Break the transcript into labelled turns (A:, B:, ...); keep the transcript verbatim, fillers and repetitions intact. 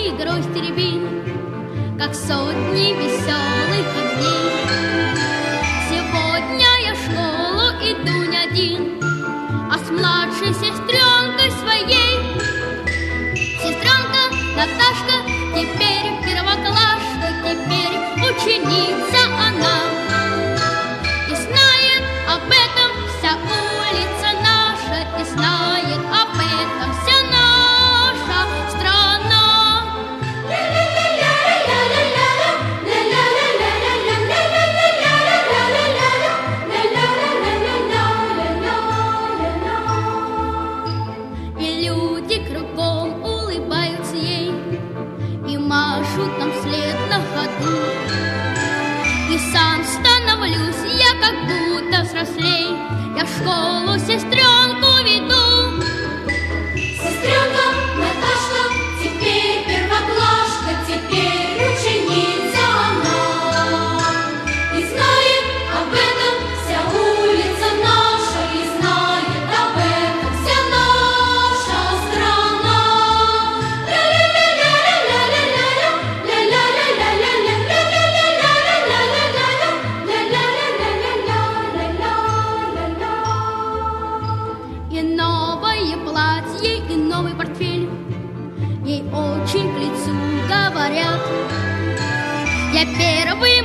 A: и гроздь рябин, как сотни веселых огней. Сегодня я в школу иду не один, а с младшей сестренкой своей. Сестренка Наташка теперь первоклашка, теперь ученица она. И знает об этом вся улица наша, и знает об этом вся наша страна. И люди кругом улыбаются ей и машут нам вслед на ходу. И сам становлюсь я как будто взрослей, я в школу сестренку веду.
B: Сестренка Наташка теперь первоклашка, теперь ученица она. И знает об этом вся улица наша, и знает об этом вся наша страна.
A: И новое платье, и новый портфель ей очень к лицу говорят. Я первый